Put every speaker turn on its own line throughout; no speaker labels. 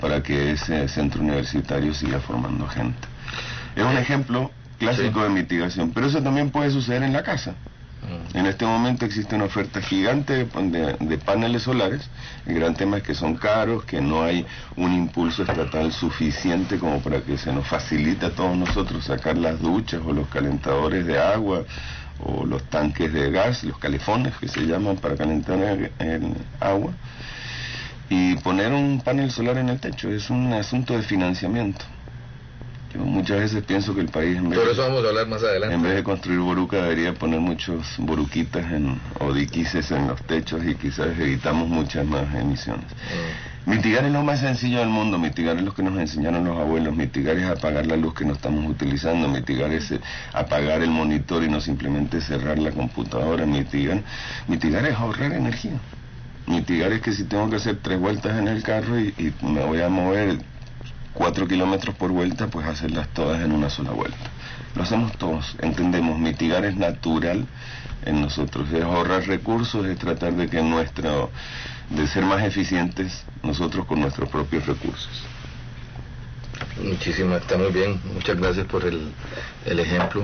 para que ese centro universitario siga formando gente. Es un ejemplo clásico de mitigación, pero eso también puede suceder en la casa. En este momento existe una oferta gigante de paneles solares. El gran tema es que son caros, que no hay un impulso estatal suficiente como para que se nos facilite a todos nosotros sacar las duchas o los calentadores de agua o los tanques de gas, los calefones que se llaman para calentar el agua, y poner un panel solar en el techo. Es un asunto de financiamiento. Yo muchas veces pienso que el país,
sobre eso vamos a hablar más adelante,
en vez de construir boruca, debería poner muchos boruquitas o diquises en los techos, y quizás evitamos muchas más emisiones. Mitigar es lo más sencillo del mundo. Mitigar es lo que nos enseñaron los abuelos. Mitigar es apagar la luz que no estamos utilizando. Mitigar es apagar el monitor y no simplemente cerrar la computadora. Mitigar es ahorrar energía. Mitigar es que si tengo que hacer 3 vueltas en el carro y me voy a mover 4 kilómetros por vuelta, pues hacerlas todas en una sola vuelta. Lo hacemos todos, entendemos. Mitigar es natural en nosotros, es ahorrar recursos, es tratar de que de ser más eficientes nosotros con nuestros propios recursos.
Muchísimas, está muy bien, muchas gracias por el ejemplo.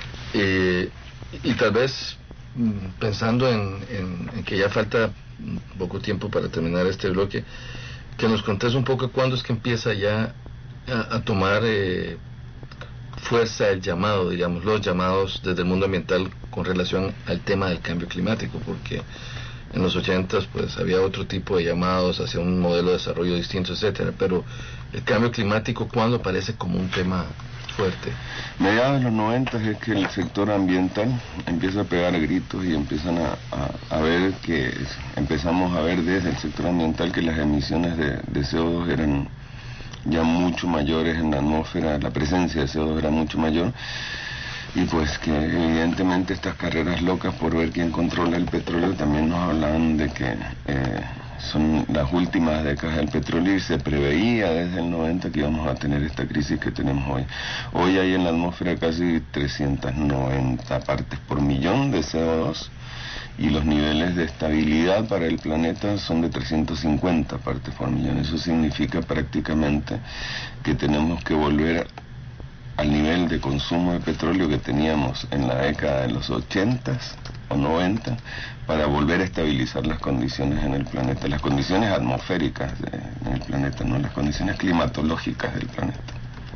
Y tal vez pensando en que ya falta poco tiempo para terminar este bloque, que nos contes un poco cuándo es que empieza ya a tomar fuerza el llamado, digamos, los llamados desde el mundo ambiental con relación al tema del cambio climático, porque en los 80s pues había otro tipo de llamados hacia un modelo de desarrollo distinto, etcétera, pero el cambio climático, ¿cuándo aparece como un tema fuerte?
Mediados de los 90 es que el sector ambiental empieza a pegar gritos y empiezan a ver que empezamos a ver desde el sector ambiental que las emisiones de CO2 eran ya mucho mayores en la atmósfera, la presencia de CO2 era mucho mayor, y pues que evidentemente estas carreras locas por ver quién controla el petróleo también nos hablaban de que son las últimas décadas del petróleo, y se preveía desde el 90 que íbamos a tener esta crisis que tenemos hoy. Hoy hay en la atmósfera casi 390 partes por millón de CO2, y los niveles de estabilidad para el planeta son de 350 partes por millón. Eso significa prácticamente que tenemos que volver al nivel de consumo de petróleo que teníamos en la década de los 80s o 90 para volver a estabilizar las condiciones en el planeta, las condiciones atmosféricas en el planeta, no las condiciones climatológicas del planeta.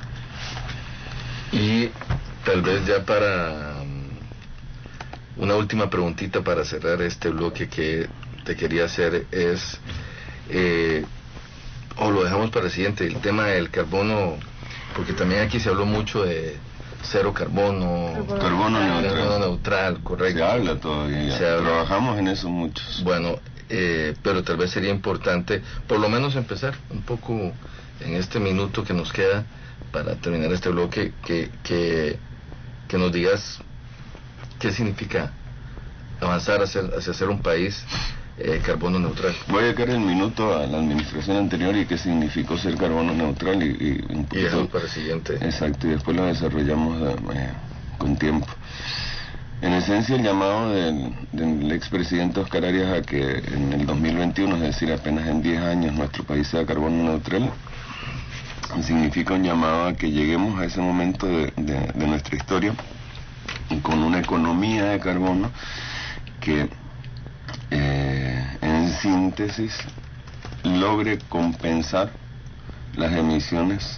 Y tal vez ya para una última preguntita para cerrar este bloque que te quería hacer es, o lo dejamos para el siguiente, el tema del carbono, porque también aquí se habló mucho de cero carbono neutral, correcto.
Se habla todavía, trabajamos en eso muchos.
Bueno, pero tal vez sería importante por lo menos empezar un poco en este minuto que nos queda para terminar este bloque, que nos digas qué significa avanzar hacia ser un país carbono neutral.
Voy a dedicar el minuto a la administración anterior y qué significó ser carbono neutral y
dejamos para el siguiente.
Exacto, y después lo desarrollamos con tiempo. En esencia, el llamado del expresidente Oscar Arias a que en el 2021, es decir, apenas en 10 años, nuestro país sea carbono neutral, significa un llamado a que lleguemos a ese momento de nuestra historia con una economía de carbono que en síntesis logre compensar las emisiones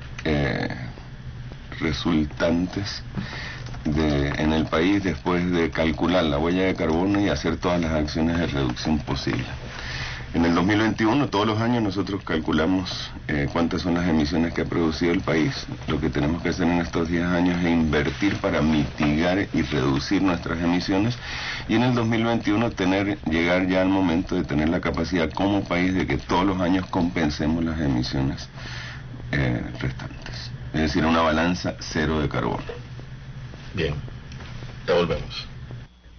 resultantes en el país después de calcular la huella de carbono y hacer todas las acciones de reducción posibles. En el 2021, todos los años nosotros calculamos cuántas son las emisiones que ha producido el país. Lo que tenemos que hacer en estos 10 años es invertir para mitigar y reducir nuestras emisiones, y en el 2021 llegar ya al momento de tener la capacidad como país de que todos los años compensemos las emisiones restantes. Es decir, una balanza cero de carbono.
Bien, ya volvemos.